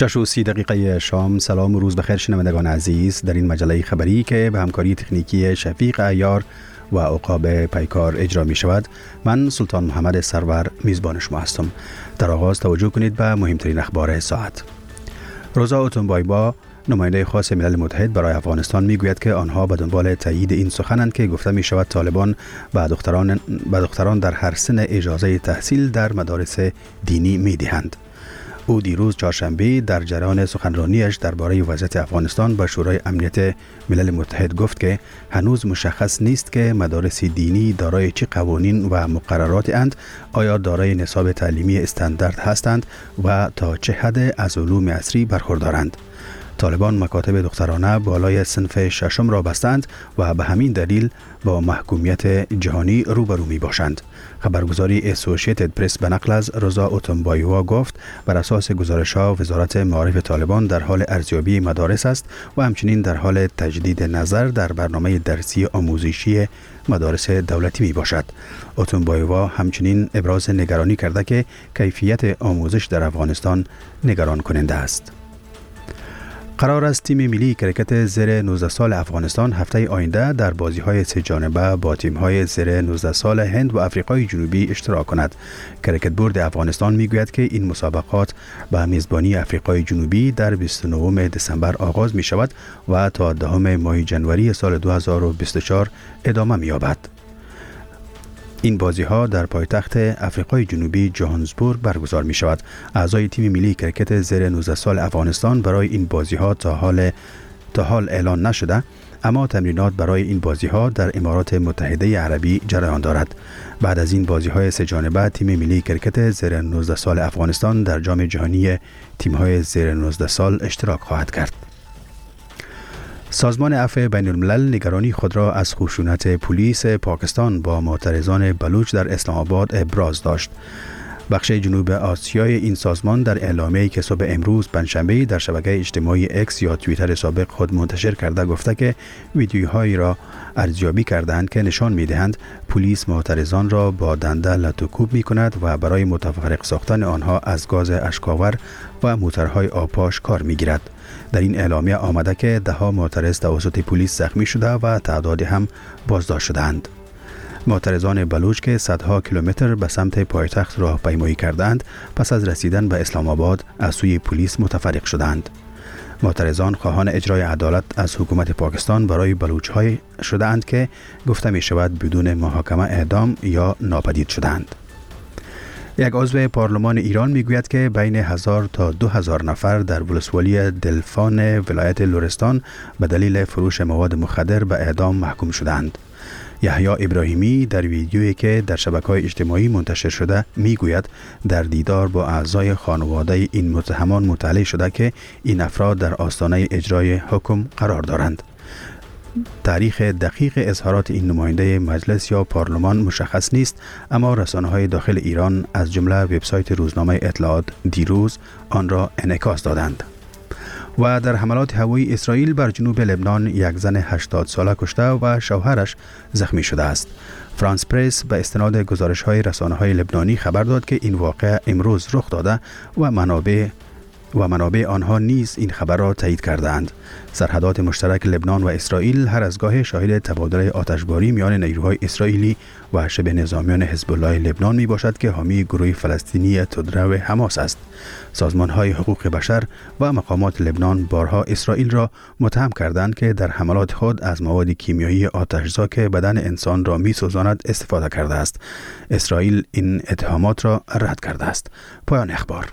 6:30 شام. سلام و روز بخیر شنوندگان عزیز. در این مجله خبری که به همکاری تکنیکی شفیق عیار و عقاب پیکار اجرا می شود، من سلطان محمد سرور میزبان شما هستم. در آغاز توجه کنید به مهمترین اخبار ساعت. روزا اوتونبایبا، نماینده خاص ملل متحد برای افغانستان، میگوید که آنها به دنبال تایید این سخنند که گفته می شود طالبان به دختران در هر سن اجازه تحصیل در مدارس دینی می دهند. او دیروز چهارشنبه در جریان سخنرانیش درباره وضعیت افغانستان به شورای امنیت ملل متحد گفت که هنوز مشخص نیست که مدارس دینی دارای چه قوانین و مقررات اند، آیا دارای نصاب تعلیمی استاندارد هستند و تا چه حد از علوم عصری برخوردارند. طالبان مکاتب دخترانه بالای صنف ششم را بستند و به همین دلیل با محکومیت جهانی روبرو می باشند. خبرگزاری اسوسییتد پرس به نقل از روزا اوتونبایبا گفت بر اساس گزارش‌ها وزارت معارف طالبان در حال ارزیابی مدارس است و همچنین در حال تجدید نظر در برنامه درسی آموزشی مدارس دولتی می باشد. اوتونبایبا همچنین ابراز نگرانی کرده که کیفیت آموزش در افغانستان نگران کننده است. قرار است تیم ملی کرکت زیر 19 سال افغانستان هفته آینده در بازی‌های سه جانبه با تیم‌های زیر 19 سال هند و آفریقای جنوبی اشتراک کند. کرکت بورد افغانستان می‌گوید که این مسابقات به میزبانی آفریقای جنوبی در 29 دسامبر آغاز می‌شود و تا 10 ماه ژانویه سال 2024 ادامه می‌یابد. این بازی‌ها در پایتخت آفریقای جنوبی جوهانسبورگ برگزار می شود. اعضای تیم ملی کرکت زیر 19 سال افغانستان برای این بازی‌ها تا حال اعلان نشده، اما تمرینات برای این بازی‌ها در امارات متحده عربی جریان دارد. بعد از این بازی‌های سه جانبه تیم ملی کرکت زیر 19 سال افغانستان در جام جهانی تیم‌های زیر 19 سال اشتراک خواهد کرد. سازمان عفو بین الملل نگرانی خود را از خشونت پلیس پاکستان با معترضان بلوچ در اسلام آباد ابراز داشت. بخش جنوب آسیای این سازمان در اعلامیه‌ای که صبح امروز پنجشنبه در شبکه اجتماعی اکس یا توییتر سابق خود منتشر کرده گفته که ویدیوهایی را ارزیابی کردند که نشان می‌دهند پلیس معترضان را با دنده لط و کوب می‌کند و برای متفرق ساختن آنها از گاز اشک‌آور و موترهای آبپاش کار می‌گیرد. در این اعلامیه آمده که 10 معترض توسط پلیس زخمی شده و تعدادی هم بازداشت شدند. معترضان بلوچ که صدها کیلومتر به سمت پایتخت راهپیمایی کردند، پس از رسیدن به اسلام آباد از سوی پلیس متفرق شدند. معترضان خواهان اجرای عدالت از حکومت پاکستان برای بلوچ‌های شدند که گفته می شود بدون محاکمه اعدام یا ناپدید شدند. یک عضو پارلمان ایران میگوید که بین 1000 تا 2000 نفر در ولسوالی دلفان ولایت لرستان به دلیل فروش مواد مخدر به اعدام محکوم شدند. یحیی ابراهیمی در ویدیویی که در شبکه‌های اجتماعی منتشر شده میگوید در دیدار با اعضای خانواده این متهمان مطلع شده که این افراد در آستانه اجرای حکم قرار دارند. تاریخ دقیق اظهارات این نماینده مجلس یا پارلمان مشخص نیست، اما رسانه‌های داخل ایران از جمله وبسایت روزنامه اطلاعات دیروز آن را انعکاس دادند. و در حملات هوایی اسرائیل بر جنوب لبنان یک زن 80 ساله کشته و شوهرش زخمی شده است. فرانس پرس به استناد گزارش‌های رسانه‌های لبنانی خبر داد که این واقعه امروز رخ داده و منابع آنها نیز این خبر را تایید کردند. سرحدات مشترک لبنان و اسرائیل هر از گاهی شاهد تبادل آتشباری میان نیروهای اسرائیلی و شبه نظامیان حزب الله لبنان می باشد که حامی گروه فلسطینی تودرو حماس است. سازمان‌های حقوق بشر و مقامات لبنان بارها اسرائیل را متهم کردند که در حملات خود از مواد کیمیایی آتشزا که بدن انسان را می‌سوزاند استفاده کرده است. اسرائیل این اتهامات را رد کرده است. پایان اخبار.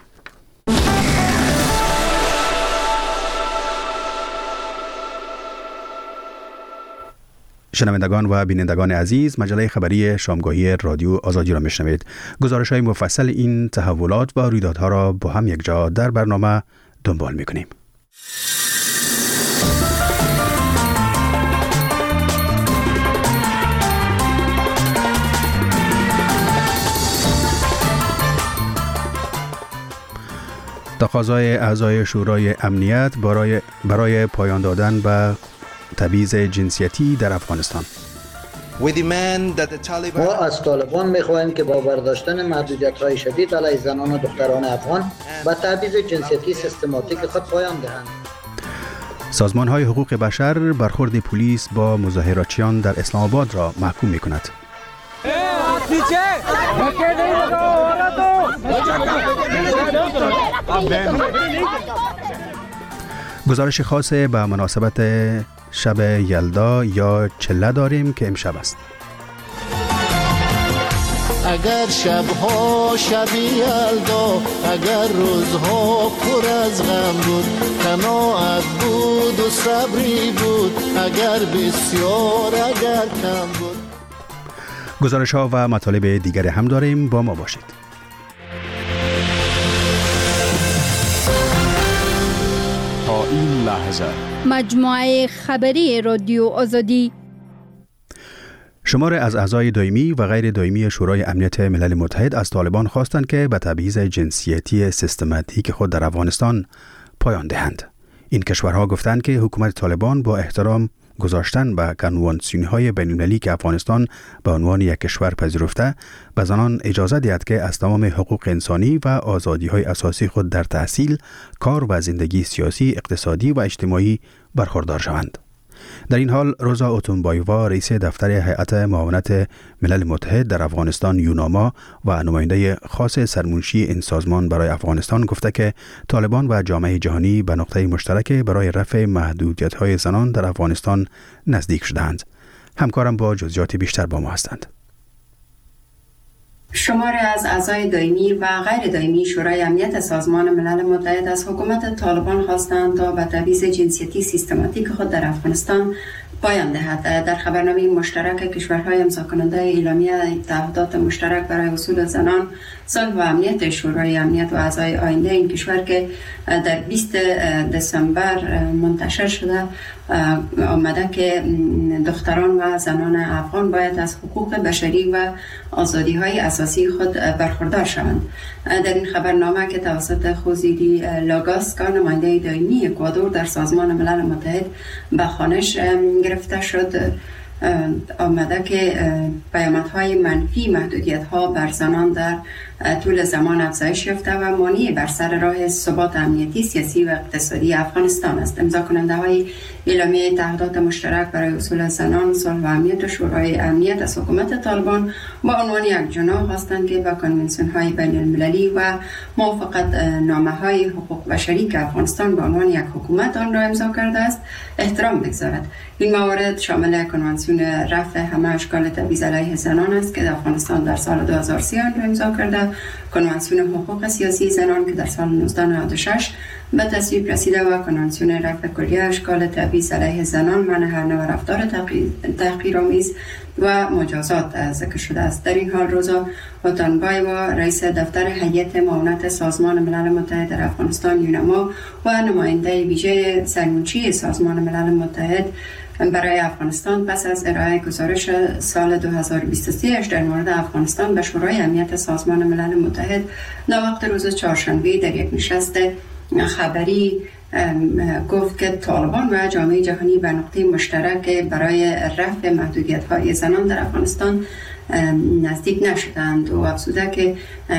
شنوندگان و بینندگان عزیز، مجله خبری شامگاهی رادیو آزادی را میشنوید. گزارش‌های مفصل این تحولات و رویدادها را با هم یک جا در برنامه دنبال می‌کنیم. تقاضای اعضای شورای امنیت برای پایان دادن به تبعیض جنسیتی در افغانستان. ما از طالبان می‌خواهیم که با برداشتن محدودیت‌های شدید علیه زنان و دختران افغان و تبعیض جنسیتی سیستماتیک خود پایان دهند. سازمان‌های حقوق بشر برخورد پلیس با مظاهراتچیان در اسلام آباد را محکوم می‌کند. گزارش خاص به مناسبت شب یلدا یا چله داریم که امشب است. اگر شبها شب یلدا، اگر روزها پر از غم بود، قناعت بود و صبری بود، اگر بسیار اگر کم بود. گزارش ها و مطالب دیگر هم داریم، با ما باشید. تا این لحظه مجموعه خبری رادیو آزادی شمار از اعضای دائمی و غیر دائمی شورای امنیت ملل متحد از طالبان خواستند که به تبعیض جنسیتی سیستماتیک خود در افغانستان پایان دهند. این کشورها گفتند که حکومت طالبان با احترام گذاشتن به کنوانسیون‌های بین‌المللی که افغانستان به عنوان یک کشور پذیرفته، به زنان اجازه دهد که از تمام حقوق انسانی و آزادی‌های اساسی خود در تحصیل، کار و زندگی سیاسی، اقتصادی و اجتماعی برخوردار شوند. در این حال روزا اوتونبایوا رئیس دفتر هیئت معاونت ملل متحد در افغانستان یوناما و نماینده خاص سرمنشی این سازمان برای افغانستان گفته که طالبان و جامعه جهانی به نقطه مشترک برای رفع محدودیت‌های زنان در افغانستان نزدیک شدند. همکارم با جزئیات بیشتر با ما هستند. شماری از اعضای دائمی و غیر دائمی شورای امنیت سازمان ملل متحد از حکومت طالبان خواستند تا به تبعیض جنسیتی سیستماتیک خود در افغانستان پایان دهد. در خبرنامه مشترک کشورهای امضاکننده اعلامیه تعهدات مشترک برای اصول زنان، صلح و امنیت شورای امنیت و اعضای آینده این کشور که در 20 دسامبر منتشر شده آمده که دختران و زنان افغان باید از حقوق بشری و آزادی‌های اساسی خود برخوردار شوند. در این خبرنامه که توسط خوزیری لاگاسکا نماینده دائمی اکوادور در سازمان ملل متحد به خوانش گرفته شد آمده که پیامدهای منفی محدودیت‌ها بر زنان در طول زمان افزایش یافته و مانع بر سر راه ثبات امنیتی، سیاسی و اقتصادی افغانستان است. امضا کننده های اعلامیه تعهدات مشترک برای اصول زنان، صلح و امنیت و شورای امنیت از حکومت طالبان با عنوان یک جناح خواستند که به کنوانسیون های بین المللی و موافقت نامه های حقوق بشری که افغانستان به عنوان یک حکومت آن را امضا کرده است احترام بگذارد. این موارد شامل کنوانسیون رفع همه اشکال تبعیض علیه زنان است که افغانستان در سال 2003 آن را امضا کرده، کنوانسیون حقوق سیاسی زنان که در سال 1996 به تصویب رسیده و کنوانسیون رفع کلیه اشکال تبعیض علیه زنان، منع هر نوع رفتار تحقیرآمیز و مجازات ذکر شده است. در این حال روزا اوتونبایوا رئیس دفتر هیئت معاونت سازمان ملل متحد در افغانستان یوناما و نماینده ویژه سرمنشی سازمان ملل متحد برای افغانستان پس از ارائه گزارش سال 2023 در مورد افغانستان به شورای امنیت سازمان ملل متحد در وقت روز چهارشنبه در یک نشست خبری گفت که طالبان و جامعه جهانی به نقطه مشترک برای رفع محدودیت‌های زنان در افغانستان نزدیک نشدند و افزوده که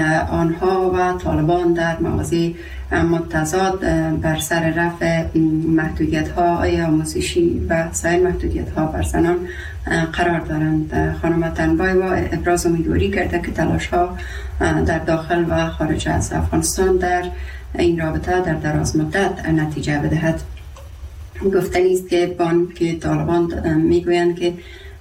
آنها و طالبان در مواضع متضاد بر سر رفع محدودیت‌های آموزشی و سایر محدودیت‌ها بر زنان قرار دارند. خانم اوتونبایوا ابراز امیدواری کرده که تلاش‌ها در داخل و خارج از افغانستان در این رابطه در دراز مدت نتیجه بدهد. گفتنی است که بانک طالبان میگویند که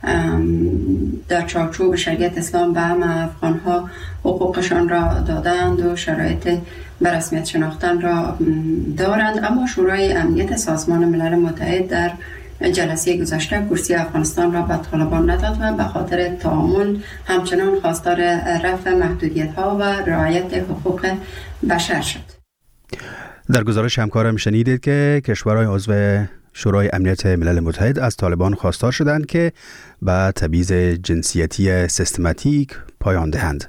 در چارچوب شریعت اسلام به همه افغانها حقوقشان را دادند و شرایط به رسمیت شناختن را دارند، اما شورای امنیت سازمان ملل متحد در جلسه گذشته کرسی افغانستان را به طالبان نداد و به خاطر تعامل همچنان خواستار رفع محدودیت‌ها و رعایت حقوق بشر شد. در گزارش همکارم شنیدید که کشورهای عضو شورای امنیت ملل متحد از طالبان خواستار شدند که به تبعیض جنسیتی سیستماتیک پایان دهند.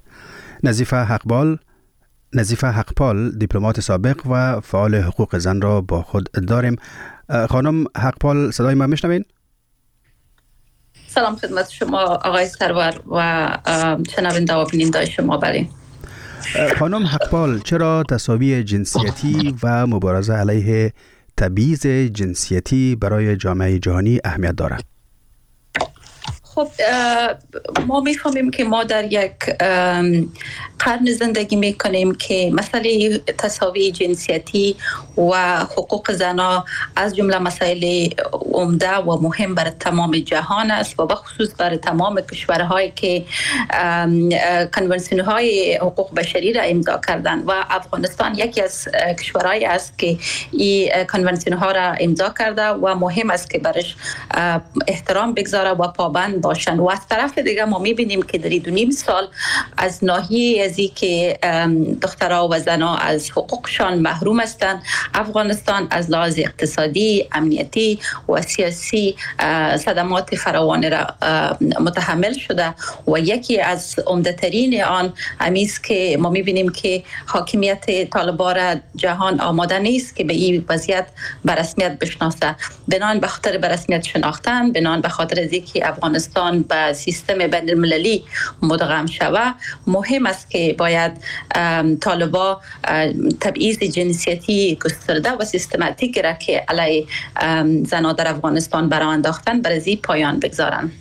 نظیفه حقپال دیپلمات سابق و فعال حقوق زن را با خود داریم. خانم حقپال صدای ما میشنوین؟ سلام خدمت شما آقای سرور و شنونده و بیننده شما. بله خانم حقپال، چرا تساوی جنسیتی و مبارزه علیه تبعیض جنسیتی برای جامعه جهانی اهمیت دارد؟ خب ما میفهمیم که ما در یک قرن زندگی میکنیم که مسئله تساوی جنسیتی و حقوق زنان از جمله مسائل عمده و مهم برای تمام جهان است و بخصوص برای تمام کشورهایی که کنونسیون های حقوق بشری را امضا کردند و افغانستان یکی از کشورهایی است که این کنونسیون ها را امضا کرده و مهم است که برش احترام بگذاره و پابند باشند. و از طرف دیگه ما میبینیم که در 2.5 سال از ناحیه ازی که دخترها و زنها از حقوقشان محروم هستند، افغانستان از لحاظ اقتصادی، امنیتی و سیاسی صدمات فراوان را متحمل شده و یکی از عمده‌ترین آن همیست که ما میبینیم که حاکمیت طالبان را جهان آماده نیست که به این وضعیت به رسمیت بشناسه. بنان به خاطر به رسمیت شناختن، بنان به خاطر از اینکه افغانستان به سیستم بین المللی مدغم شود، مهم است که باید طالبان تبعیض جنسیتی گسترده و سیستماتیک را که علیه زنان در افغانستان برآورده انداختن بر ازی پایان بگذارند.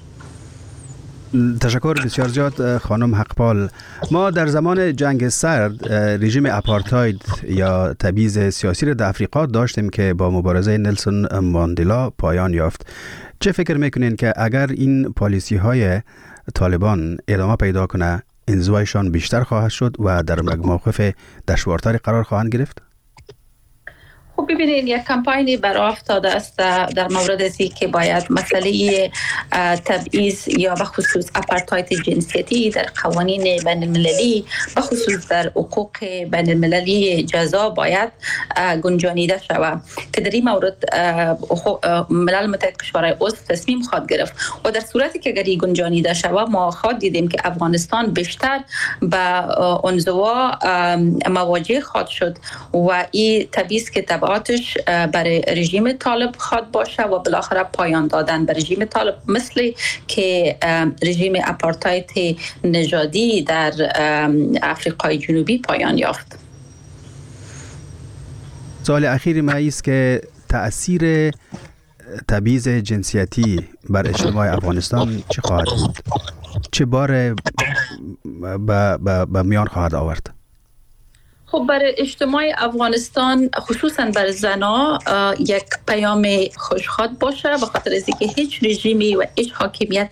تشکر بسیار زیاد خانم حقپال. ما در زمان جنگ سرد رژیم اپارتاید یا تبعیض سیاسی را در افریقا داشتیم که با مبارزه نلسون ماندلا پایان یافت. چه فکر میکنین که اگر این پالیسی های طالبان ادامه پیدا کنه انزوایشان بیشتر خواهد شد و در موقف دشوارتری قرار خواهند گرفت؟ خب ببینید، یک کمپاینی برای افتاده است در مورد ازی که باید مسئله تبعیض یا بخصوص اپارتاید جنسیتی در قوانین بین المللی بخصوص در حقوق بین المللی جزا باید گنجانیده شود که در این مورد ملل متحد کشورهای عضو تصمیم خواهد گرفت و در صورتی که اگر گنجانیده شود ما خواهد دیدیم که افغانستان بیشتر به انزوا مواجه خواهد شد و این تبعیض که آتش برای رژیم طالب خواد باشه و بالاخره پایان دادن به رژیم طالب، مثل که رژیم اپارتاید نژادی در آفریقای جنوبی پایان یافت. سوال اخیر ما است که تأثیر تبعیض جنسیتی بر اجتماع افغانستان چه خواهد بود؟ چه بار به میان خواهد آورد؟ خب برای اجتماع افغانستان خصوصا برای زنها یک پیام خوشخواد باشه، به خاطر از اینکه هیچ رژیمی و هیچ حاکمیت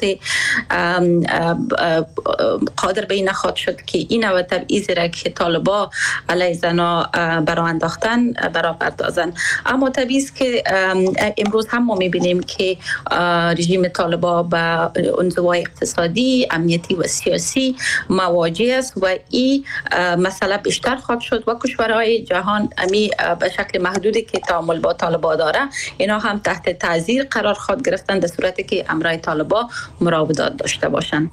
قادر به این نخواهد شد که این نوع تبعیض را که طالبان علیه زنها برآورده انداختن برآوردازن. اما تبعیض که امروز هم ما میبینیم که رژیم طالبان با انزوای اقتصادی، امنیتی و سیاسی مواجه است و این مسئله بیشتر خواهد شد و کشورهای جهان امی به شکل محدودی که تعامل با طالبان داره اینا هم تحت تعذیر قرار خواهد گرفتن در صورتی که امرای طالبان مراودات داشته باشند.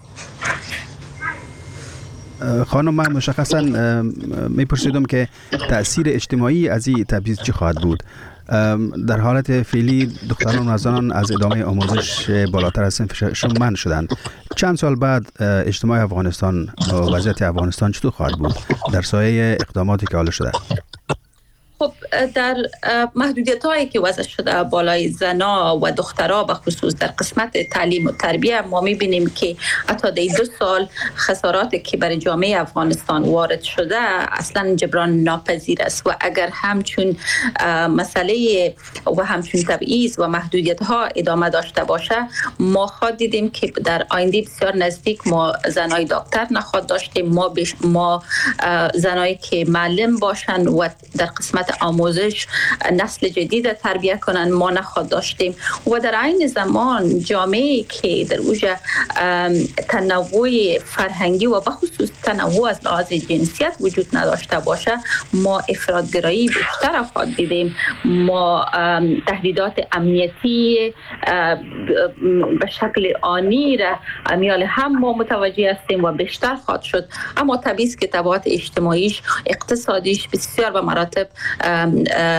خانم، من مشخصا میپرسیدم که تأثیر اجتماعی از این تبعیض چی خواهد بود؟ در حالت فعلی دختران و زنان از ادامه آموزش بالاتر از صنف منع شدند. چند سال بعد اجتماع افغانستان و وضعیت افغانستان چطور خواهد بود در سایه اقداماتی که حالا شده؟ خب در محدودیت هایی که وضع شده بالای زنا و دخترها به خصوص در قسمت تعلیم و تربیه ما میبینیم که حتی در 2 سال خساراتی که برای جامعه افغانستان وارد شده اصلا جبران ناپذیر است و اگر همچون مسئله و همچون تبعیض و محدودیت ها ادامه داشته باشه ما خواهد دیدیم که در آینده بسیار نزدیک ما زنای دکتر نخواهد داشتیم، ما زنایی که معلم باشن و در قسمت آموزش نسل جدید تربیت کنن ما نخواهد داشتیم و در عین زمان جامعه که در اوج تنوع فرهنگی و بخصوص تنوع از لحاظ جنسیت وجود نداشته باشه ما افراط‌گرایی بیشتر خواهد دیدیم، ما تهدیدات امنیتی به شکل آنی را امیال هم ما متوجه هستیم و بیشتر خواهد شد. اما تبعیض که تبعات اجتماعیش اقتصادیش بسیار به مراتب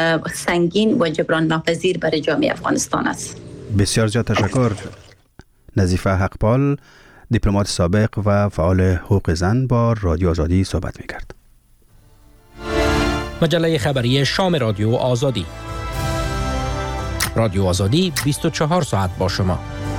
سنگین و جبران ناپذیر برای جامعه افغانستان است. بسیار زیاد تشکر. نظیفه حقپال، دیپلمات سابق و فعال حقوق زن با رادیو آزادی صحبت می‌کرد. مجله خبری شام رادیو آزادی. رادیو آزادی 24 ساعت با شما.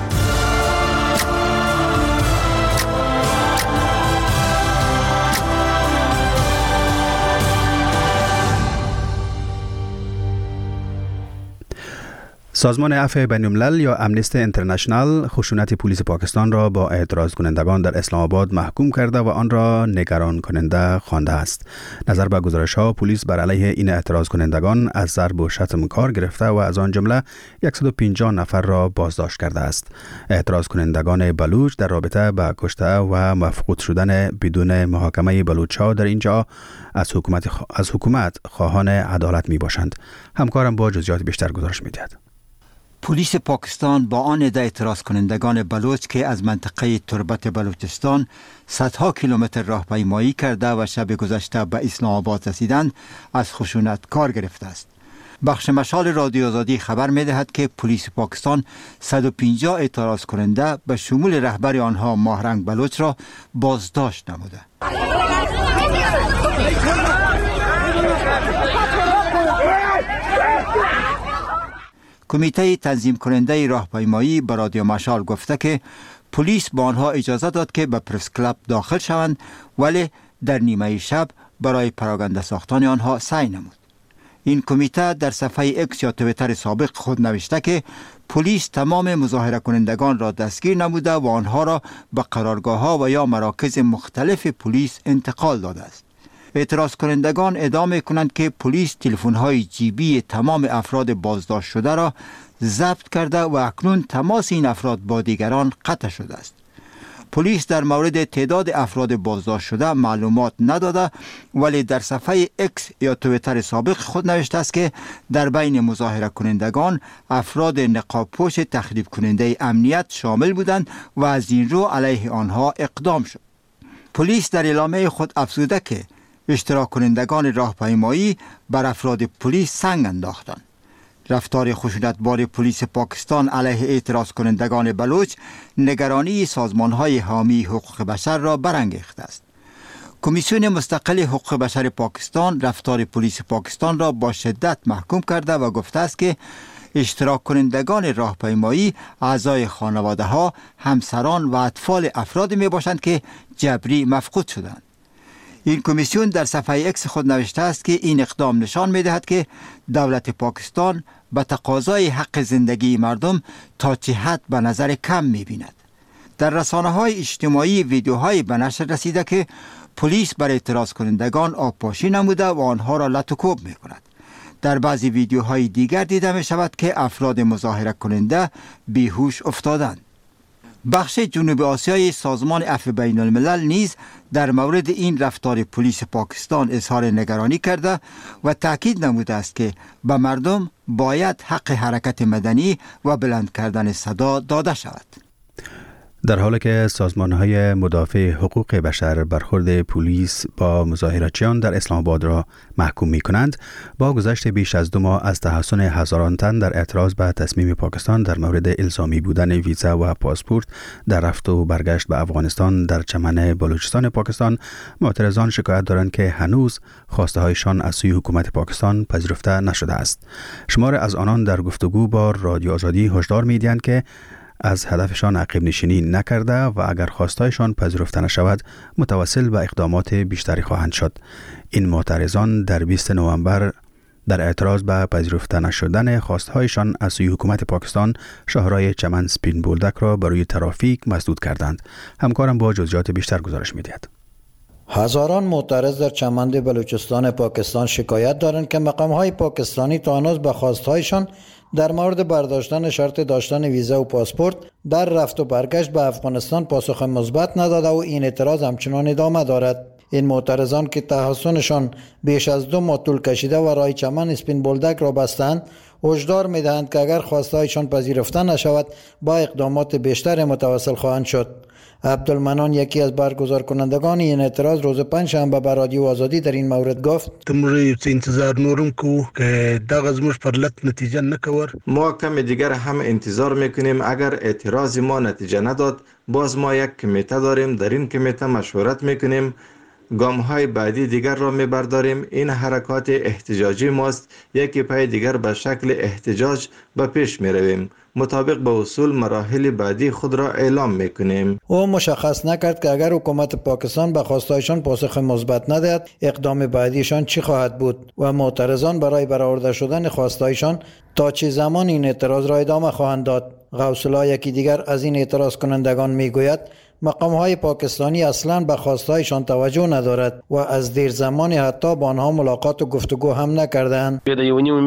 سازمان عفو بین‌الملل یا امنیستی اینترنشنال خشونت پلیس پاکستان را با اعتراض کنندگان در اسلام آباد محکوم کرده و آن را نگران کننده خوانده است. نظر به گزارش‌ها، پلیس بر علیه این اعتراض کنندگان از ضرب و شتم کار گرفته و از آن جمله 150 نفر را بازداشت کرده است. اعتراض کنندگان بلوچ در رابطه با کشته و مفقود شدن بدون محاکمه بلوچ‌ها در اینجا از حکومت خواهان عدالت میباشند. همکارم با جزئیات بیشتر گزارش می‌دهد. پلیس پاکستان با آن عده اعتراض کنندگان بلوچ که از منطقه تربت بلوچستان صدها کیلومتر راهپیمایی کرده و شب گذشته به اسلام آباد رسیدند از خشونت کار گرفته است. بخش مشال رادیو آزادی خبر می دهد که پلیس پاکستان 150 اعتراض کننده به شمول رهبر آنها ماهرنگ بلوچ را بازداشت نموده. کمیته تنظیم کننده راهپیمایی به رادیو مشال گفته که پلیس با آنها اجازه داد که به پرس کلاب داخل شوند، ولی در نیمه شب برای پراگنده ساختن آنها سعی نمود. این کمیته در صفحه اکس یا توییتر سابق خود نوشته که پلیس تمام مظاهره کنندگان را دستگیر نموده و آنها را به قرارگاه ها و یا مراکز مختلف پلیس انتقال داده است. اعتراض کنندگان ادعا کنند که پلیس تلفن‌های جیبی تمام افراد بازداشت شده را ضبط کرده و اکنون تماس این افراد با دیگران قطع شده است. پلیس در مورد تعداد افراد بازداشت شده معلومات نداده، ولی در صفحه اکس یا توییتر سابق خود نوشته است که در بین مظاهره کنندگان افراد نقاب پوش تخریب کننده امنیت شامل بودند و از این رو علیه آنها اقدام شد. پلیس در اعلامیه خود افزوده که اشتراک کنندگان راهپیمایی بر افراد پلیس سنگ انداختند. رفتار خشونتبار پلیس پاکستان علیه اعتراض کنندگان بلوچ نگرانی سازمان‌های حامی حقوق بشر را برانگیخته است. کمیسیون مستقل حقوق بشر پاکستان رفتار پلیس پاکستان را با شدت محکوم کرده و گفته است که اشتراک کنندگان راهپیمایی اعضای خانواده‌ها، همسران و اطفال افرادی میباشند که جبری مفقود شدند. این کمیسیون در صفحه اکس خود نوشته است که این اقدام نشان می‌دهد که دولت پاکستان به تقاضای حق زندگی مردم تا چه حد به نظر کم می‌بیند. در رسانه‌های اجتماعی ویدیوهای به نشر رسیده که پلیس بر اعتراض کنندگان آبپاشی نموده و آنها را لط و کوب می‌کند. در بعضی ویدیوهای دیگر دیده می‌شود که افراد مظاهره کننده بیهوش افتادند. بخش جنوب آسیای سازمان عفو بین الملل نیز در مورد این رفتار پلیس پاکستان اظهار نگرانی کرده و تاکید نموده است که به مردم باید حق حرکت مدنی و بلند کردن صدا داده شود. در حالی که سازمان‌های مدافع حقوق بشر برخورد پلیس با مظاهراتچیان در اسلام آباد را محکوم می‌کنند، با گذشت بیش از 2 ماه از تحصن هزاران تن در اعتراض به تصمیم پاکستان در مورد الزامی بودن ویزا و پاسپورت در رفت و برگشت به افغانستان در چمن بلوچستان پاکستان، معترضان شکایت دارند که هنوز خواسته‌هایشان از سوی حکومت پاکستان پذیرفته نشده است. شمار از آنان در گفتگو با رادیو آزادی هشدار می‌دهند که از هدفشان عقب نشینی نکرده و اگر خواستایشان پذیرفته نشود متوسل به اقدامات بیشتری خواهند شد. این معترضان در 20 نوامبر در اعتراض به پذیرفته نشدن خواستهایشان از سوی حکومت پاکستان شاهراه چمن سپین بولدک را برای ترافیک مسدود کردند. همکارم با جزئیات بیشتر گزارش می‌دهد. هزاران معترض در چمن بلوچستان پاکستان شکایت دارند که مقام‌های پاکستانی تا هنوز به خواستهایشان در مورد برداشتن شرط داشتن ویزا و پاسپورت در رفت و برگشت به افغانستان پاسخ مثبت نداده و این اعتراض همچنان ادامه دارد. این معترضان که تحصنشان بیش از 2 ماه طول کشیده و راه چمن اسپین بولدک را بستند، هشدار می‌دهند که اگر خواستهایشان پذیرفته نشود با اقدامات بیشتر متوسل خواهند شد. عبدالمنان یکی از برگزار کنندگان این اعتراض روز پنجشنبه به رادیو آزادی در این مورد گفت انتظار نورم کو که دغه زموږ پر لط نتیجه نکور. ما کم دیگر هم انتظار میکنیم اگر اعتراض ما نتیجه نداد باز ما یک کمیته داریم، در این کمیته مشورت میکنیم، گام های بعدی دیگر را میبرداریم. این حرکات احتجاجی ماست، یکی پای دیگر به شکل احتجاج به پیش میرویم، مطابق با اصول مراحل بعدی خود را اعلام میکنیم. او مشخص نکرد که اگر حکومت پاکستان به خواستایشان پاسخ مثبت ندهد اقدام بعدیشان چی خواهد بود و معترضان برای برآورده شدن خواستایشان تا چه زمان این اعتراض را ادامه خواهند داد. غوث الله یکی دیگر از این اعتراض کنندگان میگوید مقام‌های پاکستانی اصلاً به خواستهایشان توجه ندارد و از دیر زمان حتی با آنها ملاقات و گفتگو هم نکردند. 1.5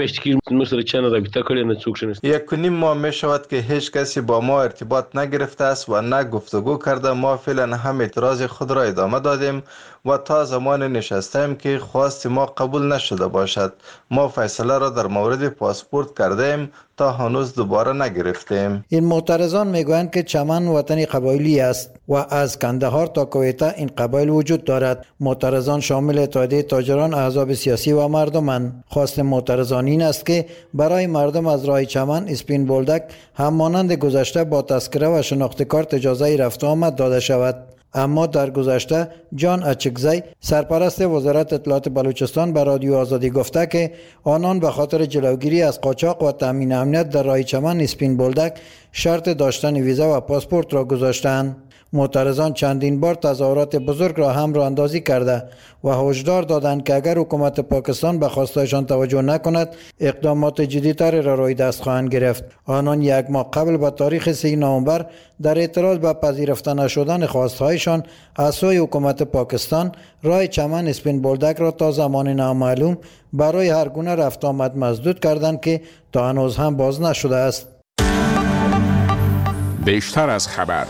ماه می شود که هیچ کسی با ما ارتباط نگرفته است و نه گفتگو کرده. ما فعلا هم اعتراض خود را ادامه دادیم و تا زمان نشستیم که خواست ما قبول نشده باشد. ما فیصله را در مورد پاسپورت کردیم تا هنوز دوباره نگرفتیم. این معترضان میگویند که چمن وطن قبایلی است و از کندهار تا کویته این قبایل وجود دارد. معترضان شامل اتحادیه تاجران، احزاب سیاسی و مردمند. خواست معترضان این است که برای مردم از راه چمن اسپین بولدک هم مانند گذشته با تذکره و شناخت کارت اجازه رفت و آمد داده شود. اما در گذشته جان اچکزی سرپرست وزارت اطلاعات بلوچستان به رادیو آزادی گفته که آنان به خاطر جلوگیری از قاچاق و تامین امنیت در راه چمن اسپین بولدک شرط داشتن ویزا و پاسپورت را گذاشتند. معترضان چندین بار تظاهرات بزرگ را هم راه اندازی کرده و هشدار دادند که اگر حکومت پاکستان به خواستایشان توجه نکند اقدامات جدی‌تر را روی دست خواهند گرفت. آنان یک ماه قبل به تاریخ 3 نوامبر در اعتراض به پذیرفته نشدن خواستهایشان از سوی حکومت پاکستان راه چمن اسپین بولدک را تا زمان نامعلوم برای هر گونه رفت آمد مسدود کردند که تا هنوز هم باز نشده است. بیشتر از خبر.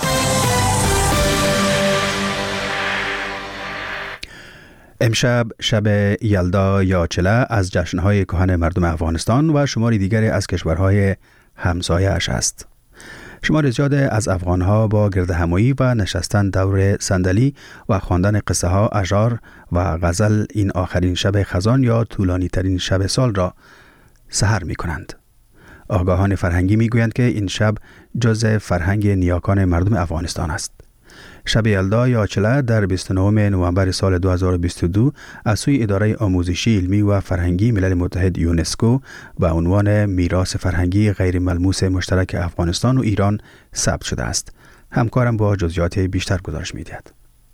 امشب شب یلدا یا چله از جشن‌های کهن مردم افغانستان و شماری دیگری از کشورهای همسایه‌اش است. شمار زیاد از افغان‌ها با گردهمایی و نشستن دور صندلی و خواندن قصه ها، اشعار و غزل این آخرین شب خزان یا طولانی ترین شب سال را سحر می کنند. آگاهان فرهنگی می گویند که این شب جزء فرهنگ نیاکان مردم افغانستان است. شب یلدا یا چله در 29 نوامبر سال 2022 از سوی اداره آموزشی علمی و فرهنگی ملل متحد یونسکو به عنوان میراث فرهنگی غیر ملموس مشترک افغانستان و ایران ثبت شده است. همکارم با جزئیات بیشتر گزارش می‌دهد.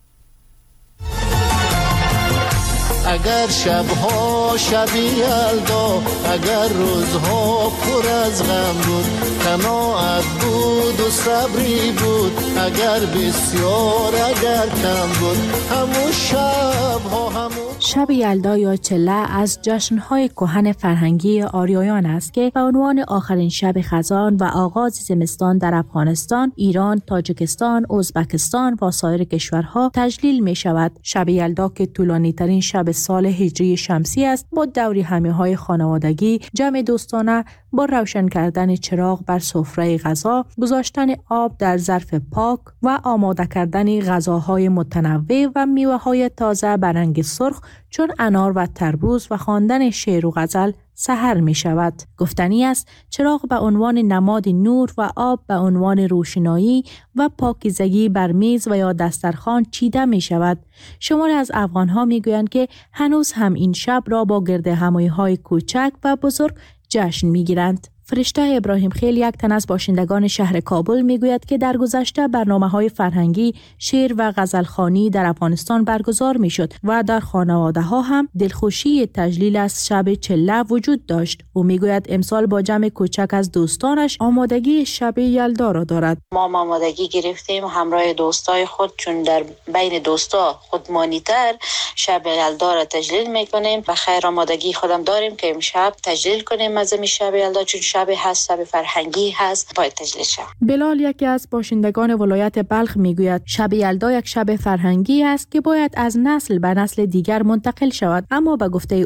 اگر شبها شبی یلدا، اگر روزها پر از غم بود، قناعت بود و صبری بود، اگر بسیار اگر کم بود، همون شبها شب یلدا یا چله از جشن‌های کهن فرهنگی آریایان است که به عنوان آخرین شب خزان و آغاز زمستان در افغانستان، ایران، تاجیکستان، ازبکستان و سایر کشورها تجلیل می شود. شب یلدا که طولانی ترین شب سال هجری شمسی است، با دوری همیه‌های خانوادگی، جمع دوستانه، با روشن کردن چراغ بر سفره غذا، گذاشتن آب در ظرف پاک و آماده کردن غذاهای متنوع و میوه‌های تازه به رنگ سرخ چون انار و تربوز و خواندن شعر و غزل سحر می شود. گفتنی است چراغ به عنوان نماد نور و آب به عنوان روشنایی و پاکیزگی بر میز و یا دسترخوان چیده می شود. شماری از افغان‌ها می گویند که هنوز هم این شب را با گردهمایی‌های کوچک و بزرگ جشن می گیرند. فرشته ابراهیم خیل، یک تن از باشندگان شهر کابل، میگوید که در گذشته برنامه‌های فرهنگی، شعر و غزلخوانی در افغانستان برگزار میشد و در خانواده‌ها هم دلخوشی تجلیل از شب چله وجود داشت. او میگوید امسال با جمع کوچک از دوستانش آمادگی شب یلدا را دارد. ما آمادگی گرفتیم همراه دوستای خود، چون در بین دوستا خودمانی‌تر شب یلدا را تجلیل میکنیم و خیر آمادگی خودم داریم که امشب تجلیل کنیم از شب یلدا، چون شب هست، شب فرهنگی هست، باید تجلیل شود. بلال، یکی از باشندگان ولایت بلخ، میگوید شب یلدا یک شب فرهنگی است که باید از نسل به نسل دیگر منتقل شود، اما به گفته او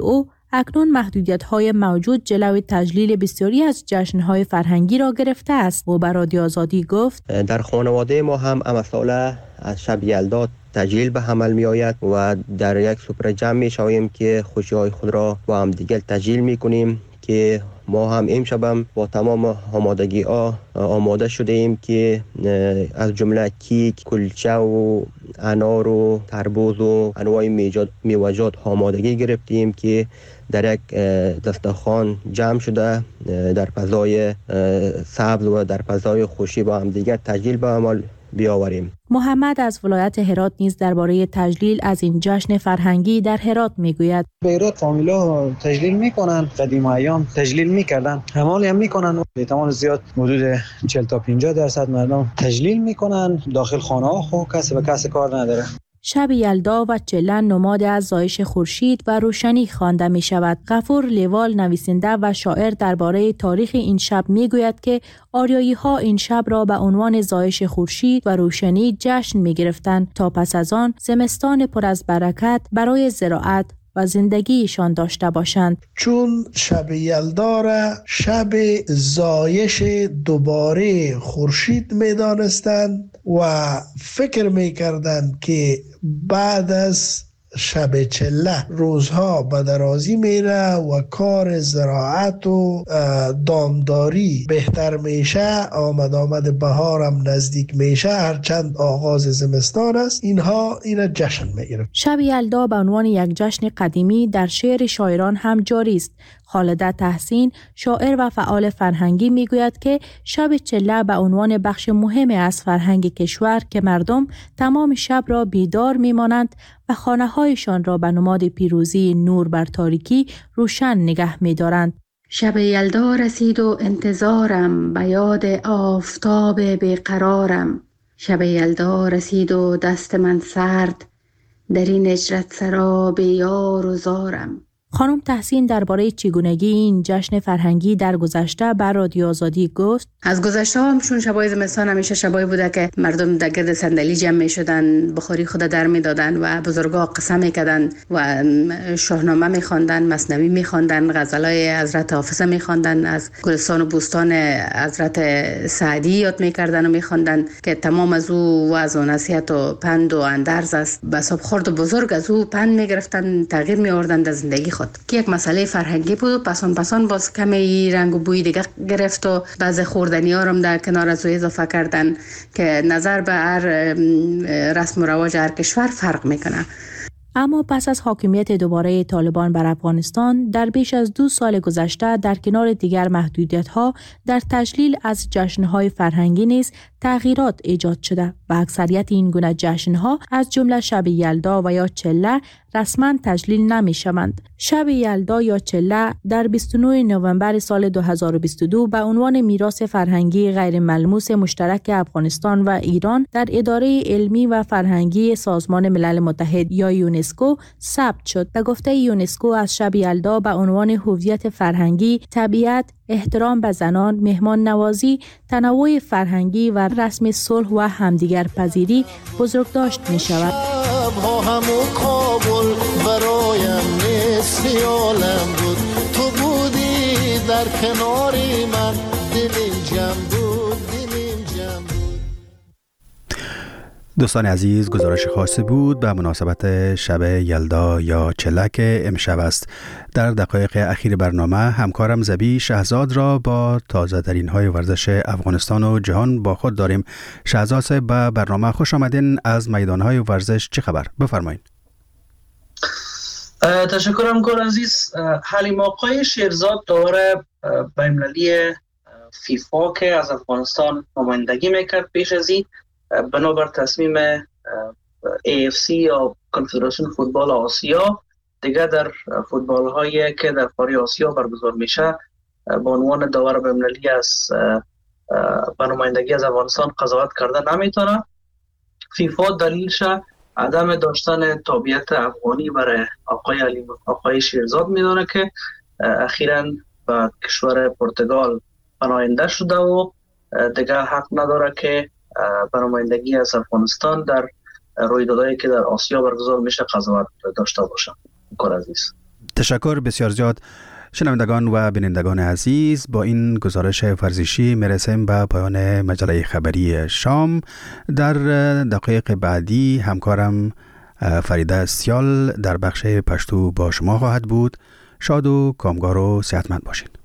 اکنون محدودیت‌های موجود جلوی تجلیل بسیاری از جشن‌های فرهنگی را گرفته است. و بر رادیو آزادی گفت در خانواده ما هم مسئله از شب یلدا تجلیل به عمل می آید و در یک سفره جمع می شویم که خوشی‌های خود را با هم دیگر تجلیل می کنیم که ما هم امشب با تمام آمادگی آماده شده ایم که از جمله کیک، کلچه و انار و تربوز و انواع میوه‌جات آمادگی گرفتیم که در یک دسترخوان جمع شده در فضای سبز و در فضای خوشی با هم دیگر تجلیل به عمل بیاوریم. محمد از ولایت هرات نیز درباره تجلیل از این جشن فرهنگی در هرات میگوید. به هرات فامیلا تجلیل میکنن، قدیم ایام تجلیل میکردن، همالی هم میکنن. به احتمال زیاد حدود 40 تا 50% مردم تجلیل میکنن. داخل خانه ها خو کسی به کسی کار نداره. شب یلدا و چله نماد از زایش خورشید و روشنی خوانده می شود. غفور لیوال نویسنده و شاعر درباره تاریخ این شب می گوید که آریایی ها این شب را به عنوان زایش خورشید و روشنی جشن می گرفتند تا پس از آن زمستان پر از برکت برای زراعت و زندگیشان داشته باشند. چون شب یلدا را شب زایش دوباره خورشید می دانستند و فکر می کردند که بعد از شب چله روزها به درازی میره و کار زراعت و دامداری بهتر میشه، آمد بهارم نزدیک میشه، هرچند آغاز زمستان است. اینها اینا جشن میگیرن. شب یلدا به عنوان یک جشن قدیمی در شعر شاعران هم جاری است. خالده تحسین شاعر و فعال فرهنگی میگوید که شب چله به عنوان بخش مهمی از فرهنگ کشور که مردم تمام شب را بیدار میمانند و خانه‌هایشان را به نماد پیروزی نور بر تاریکی روشن نگه می‌دارند. شب یلدا رسید و انتظارم، به یاد آفتاب بیقرارم. شب یلدا رسید و دست من سرد، در این هجرت سراب یار و زارم. خانم تحسین درباره چگونگی این جشن فرهنگی در گذشته بر رادیو آزادی گفت: از گذشته هم چون شبای زمستان همیشه شبای بوده که مردم در گرد صندلی جمع می شدن، بخاری خود در می دادن و بزرگا قصه می کردن و شاهنامه می خواندن، مثنوی می خواندن، غزلای حضرت حافظ می خواندن، از گلستان و بوستان حضرت سعدی یاد می کردن و می خواندن که تمام از او وعظ و نصیحت و پند و اندرز است. بساب خرد و بزرگ از او پند می گرفتن، تغییر می آوردن در زندگی خود که یک مسئله فرهنگی بود و پسان باز کمی رنگ و بوی دیگه گرفت و بعضی خوردنی ها رو در کنار از او اضافه کردن که نظر به هر رسم و رواج هر کشور فرق میکنه. اما پس از حاکمیت دوباره طالبان بر افغانستان در بیش از 2 سال گذشته در کنار دیگر محدودیت‌ها در تجلیل از جشن‌های فرهنگی نیز تغییرات ایجاد شده و اکثریت این گونه جشن‌ها از جمله شب یلدا و یا چله رسما تجلیل نمی‌شوند. شب یلدا یا چله در 29 نوامبر سال 2022 به عنوان میراث فرهنگی غیر ملموس مشترک افغانستان و ایران در اداره علمی و فرهنگی سازمان ملل متحد یا یونسکو ثبت شد. به گفته یونسکو از شب یلدا به عنوان هویت فرهنگی، طبیعت، احترام به زنان، مهمان نوازی، تنوع فرهنگی و رسم صلح و همدیگر پذیری بزرگداشت می شود. همو کابل برایم نصف عالم بود، تو بودی در کناری من، دلیم جمع بود. دوستان عزیز، گزارش خاصی بود به مناسبت شب یلدا یا چله که امشب است. در دقایق اخیر برنامه همکارم زبی شهزاد را با تازه ترین های ورزش افغانستان و جهان با خود داریم. شهزاد صاحب به برنامه خوش آمدین. از میدان های ورزش چه خبر؟ بفرمایید. تشکرم کار عزیز. حلیم آقای شیرزاد داور بین‌المللی فیفا که از افغانستان نمایندگی میکرد پیش از این بنابر تصمیم AFC یا کنفدراسیون فوتبال آسیا دیگه در فوتبال هایی که در قاره آسیا برگزار میشه با عنوان داور بین‌المللی از به نمایندگی از افغانستان قضاوت کردن نمیتونه. فیفا دلیلش عدم داشتن تابعیت افغانی برای آقای شیرزاد میدونه که اخیراً به کشور پرتغال پناهنده شده و دیگه حق نداره که به نمایندگی از افغانستان در رویدادهایی که در آسیا برگزار میشه قضاوت داشته باشه. کار عزیز. تشکر بسیار زیاد. شنوندگان و بینندگان عزیز، با این گزارش ورزشی میرسیم به پایان مجله خبری شام. در دقایق بعدی همکارم فریده سیال در بخش پشتو با شما خواهد بود. شاد و کامگار و صحتمند باشید.